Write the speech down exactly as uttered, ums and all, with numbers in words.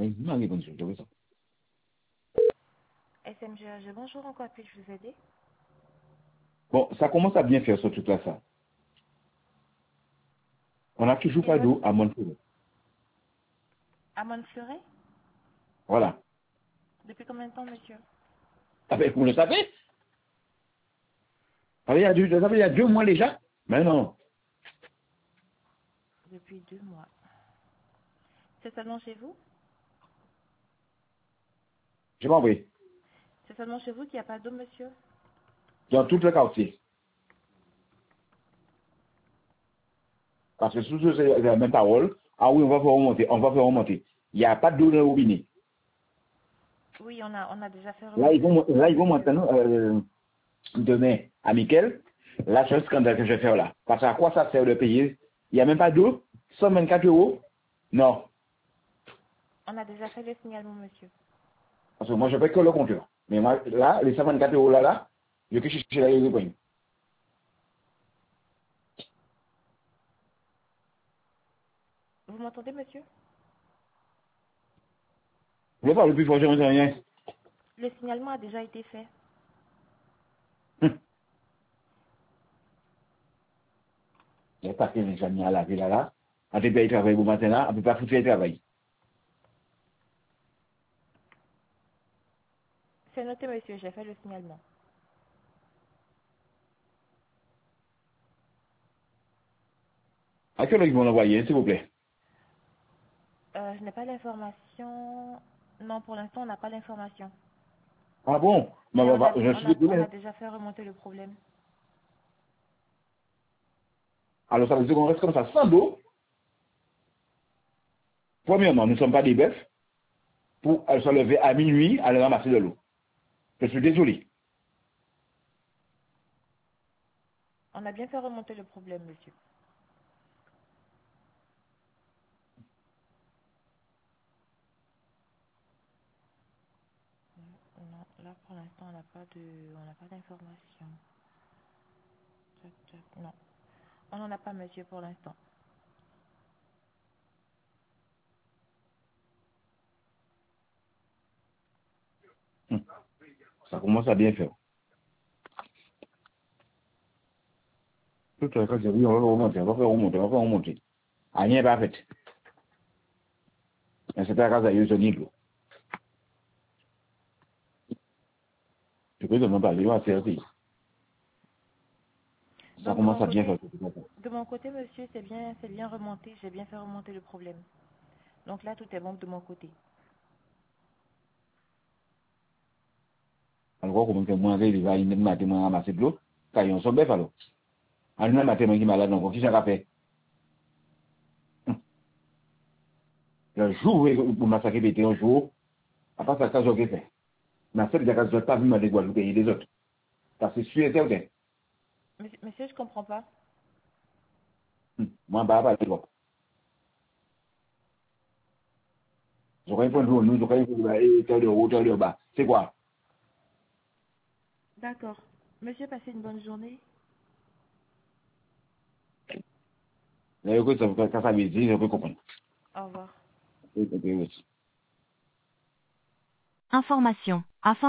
S M G A G, bonjour, en quoi puis-je vous aider? Bon, ça commence à bien faire ce truc-là, ça. On n'a toujours Il pas doit... d'eau à Montpellier. À Montfleury? Voilà. Depuis combien de temps, monsieur? Ah ben, vous le savez? Ça fait il y a deux, ça fait il y a deux mois déjà? Mais non. Depuis deux mois. C'est seulement chez vous? J'ai pas envoyé. C'est seulement chez vous qu'il n'y a pas d'eau, monsieur? Dans tout le quartier. Parce que sous ce, c'est la même parole. Ah oui, on va faire remonter. On va faire remonter. Il n'y a pas d'eau dans le robinet. Oui, on a, on a déjà fait Là, ils remonter le vont, là, problème, ils vont monsieur. maintenant, euh, demain, à Mickel. Là, c'est un scandale que je vais faire là. Parce qu'à quoi ça sert de payer? Il n'y a même pas d'eau? cent vingt-quatre euros? Non. On a déjà fait le signalement, monsieur. Parce que moi, je paie que le compteur. Mais moi, là, les cent vingt-quatre euros là, là, je vais chercher la les Vous m'entendez, monsieur? Je ne vais pas le plus fort, je ne sais rien. Le signalement a déjà été fait. Hum. Il n'y a pas que les amis à la ville là, là. On ne peut pas y travailler au matin là, on ne peut pas foutre le travail. C'est noté, monsieur, j'ai fait le signalement. À quelle heure ils vont l'envoyer, s'il vous plaît? Euh, je n'ai pas l'information. Non, pour l'instant, on n'a pas l'information. Ah bon? Bah, Mais bah, on bah, a, je on suis a, on désolé. a déjà fait remonter le problème. Alors ça veut dire qu'on reste comme ça, sans dos. Premièrement, nous ne sommes pas des bœufs pour euh, se lever à minuit, aller ramasser de l'eau. Je suis désolé. On a bien fait remonter le problème, monsieur. Non, là, pour l'instant, on n'a pas de, on n'a pas d'information. Tac, tac, non. On n'en a pas, monsieur, pour l'instant. Hum. Ça commence à bien faire. Tout à fait, oui, on va faire remonter, on va faire remonter, on va faire remonter. Rien n'est pas fait. Mais c'est pas grâce à eux, ce niveau. Je peux demander parler à servir. Ça Donc, de commence mon à bien faire. côté, de mon côté, monsieur, c'est bien, c'est bien remonté. J'ai bien fait remonter le problème. Donc là, tout est bon de mon côté. Alors, comment que moi, il va une matin, moi, ramasser de l'eau. Car ils sont bêtes, alors. Un matin, moi, qui est malade, donc, qui ça va faire? Hum. Le jour où vous massacrez pété un jour, à part ça, ça, j'ai fait. Mais cette déclaration, je ne vais pas venir de Guadeloupe et des autres. Parce que c'est sûr et certain. Monsieur, monsieur, je comprends pas. Hum. Moi, bah, pas de toi. J'aurais un point de vue, nous, j'aurais un point de vue, tel de haut, tel de bas. C'est quoi? D'accord. Monsieur, passez une bonne journée. Là, écoute, ça, ça, ça veut dire, je peux comprendre. Au revoir. Ok, ok, ok. Information.